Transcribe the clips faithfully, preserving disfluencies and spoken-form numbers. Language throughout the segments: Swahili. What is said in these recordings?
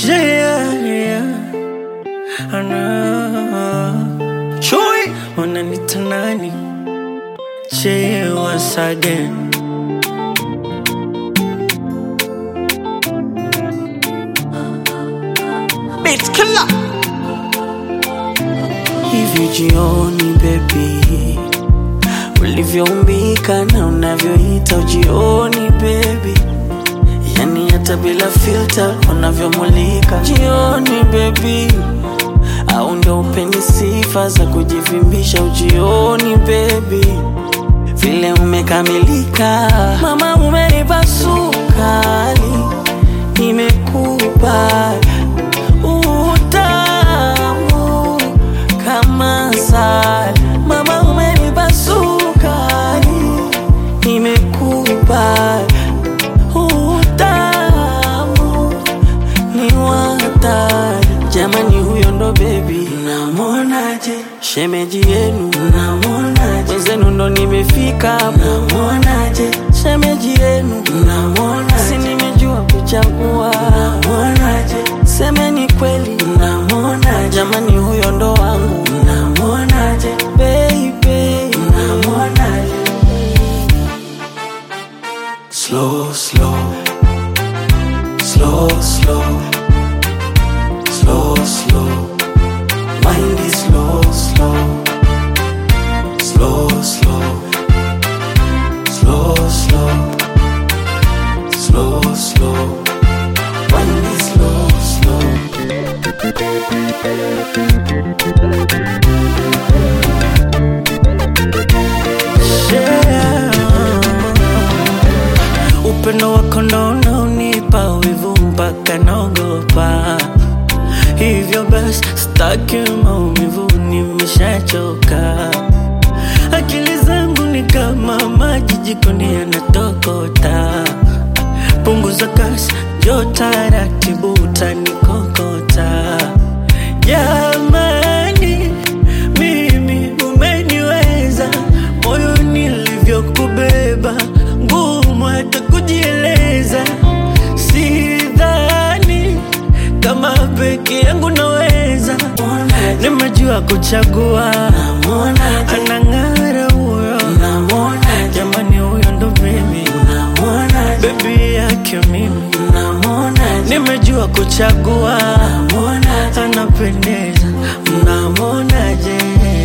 Yeah, yeah. Ana Chui wananita nani? Che once again. Beat killer. Hivi jioni baby, ulivyoumbika na unavyoita ujioni baby, yani hata bila filter unavyomulika jioni baby, au ndo upeni sifa za kujivimbisha ujioni baby, vile umekamilika mama, umenipa sukari, nimekupa utamu kama asali, mama umenipa sukari, nimekupa utamu ni watari. Jamani huyo ndo baby, namuonaje? Shemeji yenu, namuonaje? Wenzenu ndo nimefika, namuonaje? Shemeji yenu, namuonaje? Si nimejua kuchagua, namuonaje? Semeni kweli, namuonaje? Jamani huyo ndo wangu, namuonaje? Baby, namuonaje? Slow, slow, slow, slow, slow, slow. Mind is slow, slow, slow, slow, slow, slow, slow, slow. Mind is slow, slow. Yeah. Upendo wako ndo unaonipa wivu mpaka naogopa. Hivyo basi sitaki maumivu, nimeshachoka. Akili zangu ni kama maji jikoni yanatokota. Punguza kasi, njoo taratibu utanikokota. Jamani, mimi umeniweza, moyo nilivyokubeba ngumu hata kujieleza. Sidhani kama peke yangu naweza, nimejua kuchagua, anang'ara huyo, jamani huyo ndo baby, baby yake mimi, nimejua kuchagua, anapendeza, mnamonaje?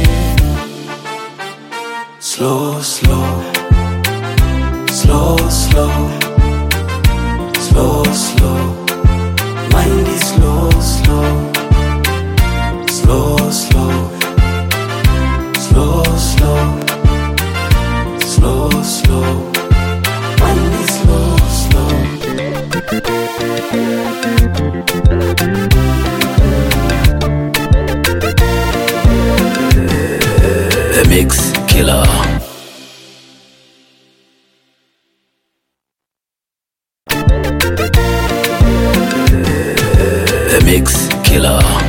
Slow, slow, slow, slow, slow, slow. Mind is slow, slow, slow, slow, slow, slow, slow, slow. Mind is slow, slow. The Mix Killer. The Mix Killer.